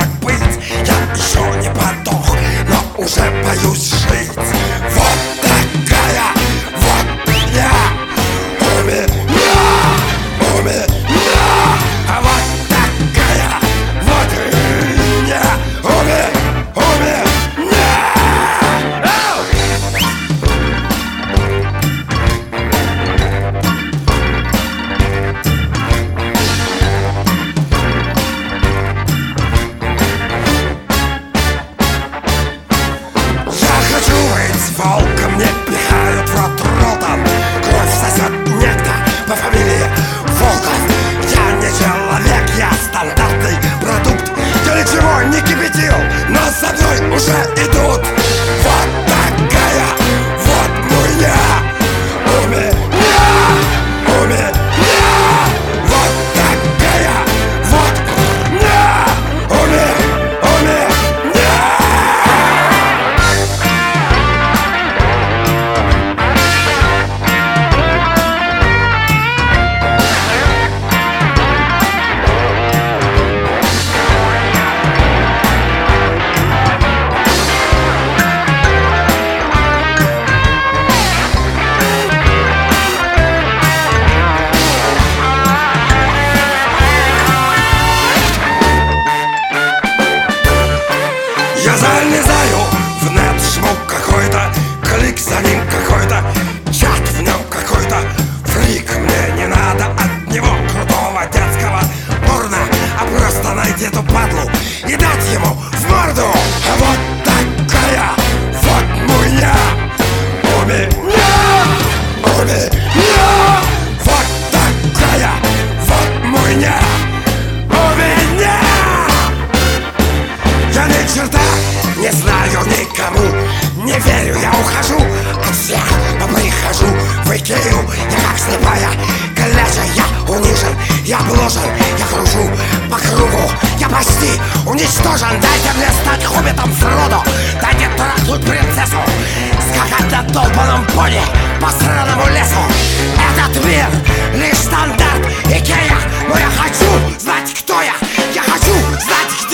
как быть. Я еще не подох, но уже боюсь жить. Вот такая вот я у меня, у меня. А вот такая вот я у меня, у меня. Волком мне пихают в рот ротом. Кровь сосет некто по фамилии Волков. Я не человек, я стандартный продукт. Я ничего не кипятил, но за мной уже идут. Вот такая вот меня у меня, у меня. Вот такая вот меня у меня, у меня. Я залезаю в нет, шмук какой-то, клик за ним какой-то, чат в нем какой-то, фрик. Мне не надо от него крутого детского порно, а просто найти эту падлу и дать ему в морду. А вот такая вот меня у меня, у меня. Вот такая вот меня у меня. Я ни черта не знаю никому, не верю, я ухожу от всех, поприхожу в Икею. Я как слепая коллежа, я унижен, я обложен, я кружу по кругу, я почти уничтожен. Дайте мне стать хоббитом Фродо, дайте трахнуть принцессу, скакать на долбаном пони по сраному лесу. Этот мир лишь стандарт Икея, но я хочу знать, кто я хочу знать, где